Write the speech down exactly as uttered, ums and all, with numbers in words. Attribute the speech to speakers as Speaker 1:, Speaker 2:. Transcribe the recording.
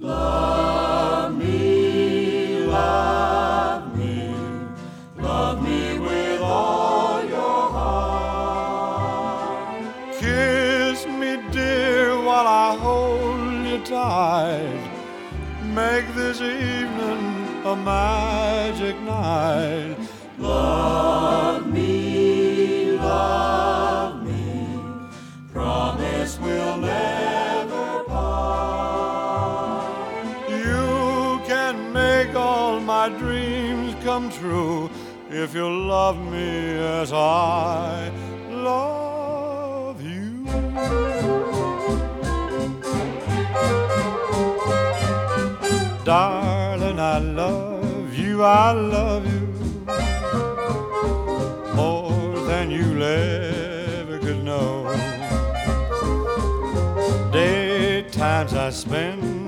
Speaker 1: Love me, love me, love me with all your heart.
Speaker 2: Kiss me, dear, while I hold you tight. Make this evening a magic night.
Speaker 1: Love me, love me, promise we'll never part.
Speaker 2: You can make all my dreams come true if you love me as I love you. Darling, I love you, I love you more than you'll ever could know. Daytimes I spend